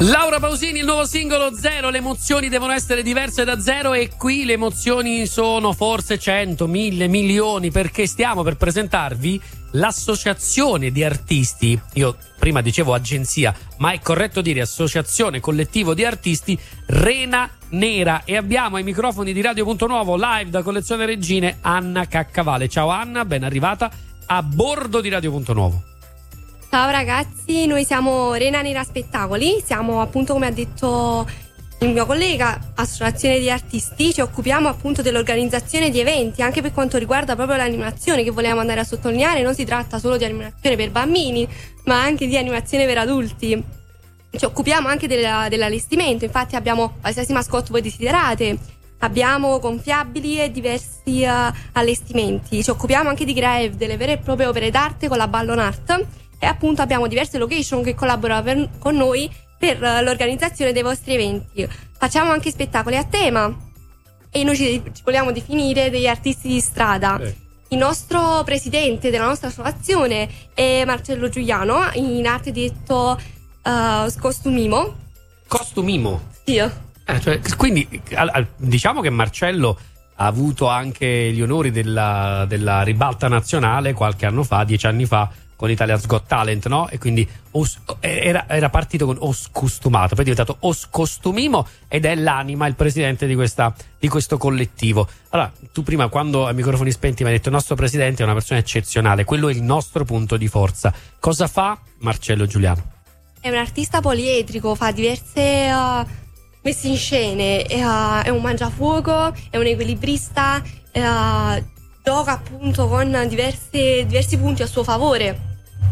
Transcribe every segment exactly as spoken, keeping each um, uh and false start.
Laura Pausini, il nuovo singolo Zero, le emozioni devono essere diverse da zero e qui le emozioni sono forse cento, mille, milioni, perché stiamo per presentarvi l'associazione di artisti, io prima dicevo agenzia, ma è corretto dire associazione collettivo di artisti Rena Nera, e abbiamo ai microfoni di Radio Punto Nuovo live da Collezione Regine Anna Caccavale. Ciao Anna, ben arrivata a bordo di Radio Punto Nuovo. Ciao ragazzi, noi siamo Rena Nera Spettacoli, siamo appunto, come ha detto il mio collega, associazione di artisti, ci occupiamo appunto dell'organizzazione di eventi, anche per quanto riguarda proprio l'animazione, che volevamo andare a sottolineare. Non si tratta solo di animazione per bambini, ma anche di animazione per adulti. Ci occupiamo anche della, dell'allestimento, infatti abbiamo qualsiasi mascotte voi desiderate, abbiamo gonfiabili e diversi uh, allestimenti. Ci occupiamo anche di creare delle vere e proprie opere d'arte con la Ballon Art, e appunto abbiamo diverse location che collaborano per, con noi per uh, l'organizzazione dei vostri eventi. Facciamo anche spettacoli a tema e noi ci, ci vogliamo definire degli artisti di strada. Eh. Il nostro presidente della nostra associazione è Marcello Giuliano, in arte detto uh, Scostumimo. Costumimo? Sì. Eh, cioè, quindi al, al, diciamo che Marcello ha avuto anche gli onori della, della ribalta nazionale qualche anno fa, dieci anni fa, con Italia's Got Talent, no? E quindi os, era, era partito con Oscostumato, poi è diventato Oscostumimo ed è l'anima, il presidente di, questa, di questo collettivo. Allora, tu prima, quando ai microfoni spenti mi hai detto il nostro presidente è una persona eccezionale, quello è il nostro punto di forza. Cosa fa Marcello Giuliano? È un artista poliedrico, fa diverse uh, messe in scene, uh, è un mangiafuoco, è un equilibrista, uh, gioca appunto con diverse, diversi punti a suo favore.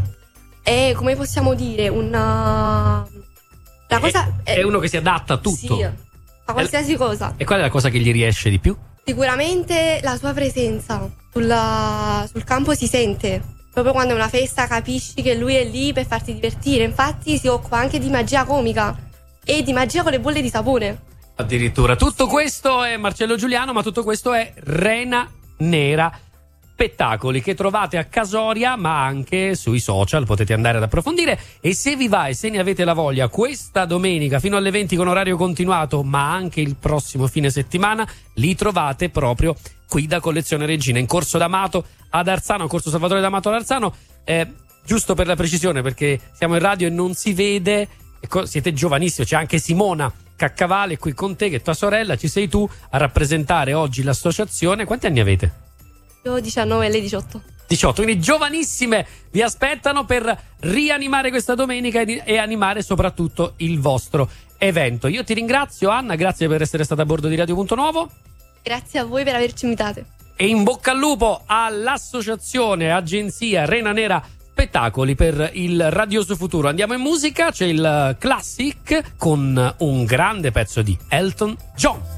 È, come possiamo dire, una... La cosa è, è uno che si adatta a tutto. Sì, a qualsiasi e, cosa. E qual è la cosa che gli riesce di più? Sicuramente la sua presenza sulla, sul campo si sente. Proprio quando è una festa capisci che lui è lì per farti divertire. Infatti si occupa anche di magia comica e di magia con le bolle di sapone. Addirittura. Tutto questo è Marcello Giuliano, ma tutto questo è Rena Nera Spettacoli, che trovate a Casoria ma anche sui social, potete andare ad approfondire. E se vi va e se ne avete la voglia, questa domenica fino alle venti con orario continuato, ma anche il prossimo fine settimana, li trovate proprio qui da Collezione Regina in Corso D'Amato ad Arzano, Corso Salvatore D'Amato ad Arzano, eh, giusto per la precisione, perché siamo in radio e non si vede, ecco, siete giovanissimi, c'è anche Simona Caccavale qui con te, che è tua sorella, ci sei tu a rappresentare oggi l'associazione. Quanti anni avete? Io diciannove e lei diciotto. diciotto, quindi giovanissime vi aspettano per rianimare questa domenica e, e animare soprattutto il vostro evento. Io ti ringrazio Anna, grazie per essere stata a bordo di Radio Punto Nuovo. Grazie a voi per averci invitate. E in bocca al lupo all'associazione agenzia Rena Nera Spettacoli per il radioso futuro. Andiamo in musica, c'è il Classic con un grande pezzo di Elton John.